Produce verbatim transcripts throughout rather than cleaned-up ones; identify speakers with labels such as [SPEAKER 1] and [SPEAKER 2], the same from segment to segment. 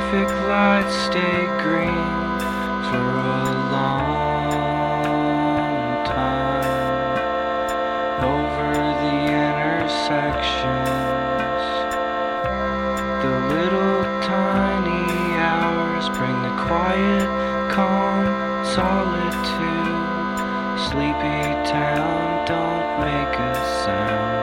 [SPEAKER 1] traffic lights stay green for a long time over the intersections. The little tiny hours bring the quiet, calm solitude. Sleepy town, don't make a sound.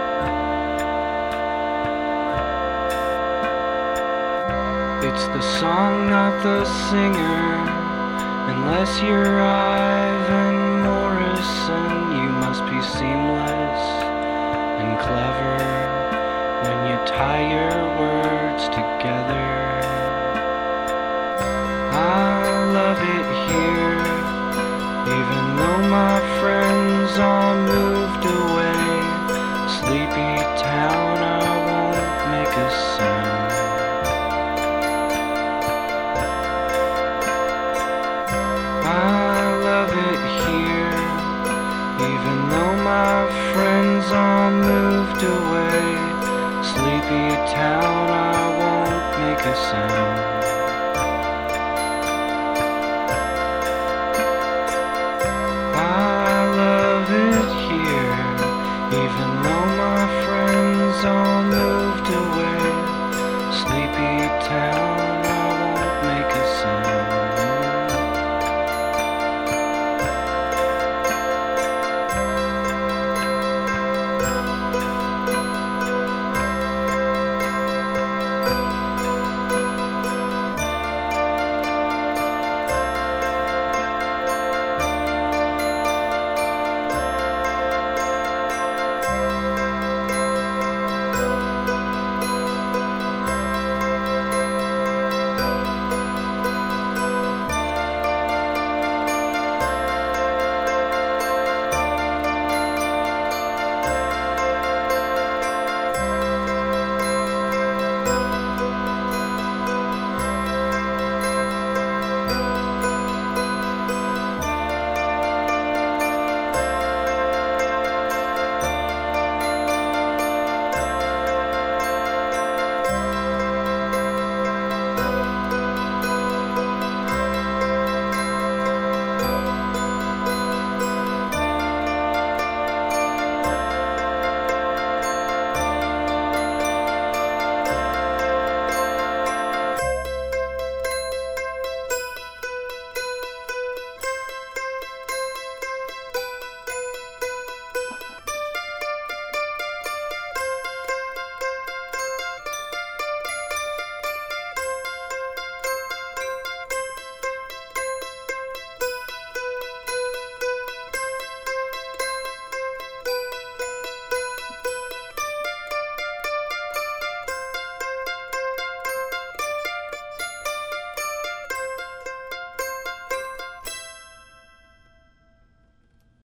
[SPEAKER 1] It's the song, not the singer. Unless you're Ivan Morrison, you must be seamless and clever when you tie your words together. I love it here, even though my friends all moved away. Sleepy town, I won't make a sound. I love it here, even though my friends all moved away. Sleepy town, I won't make a sound.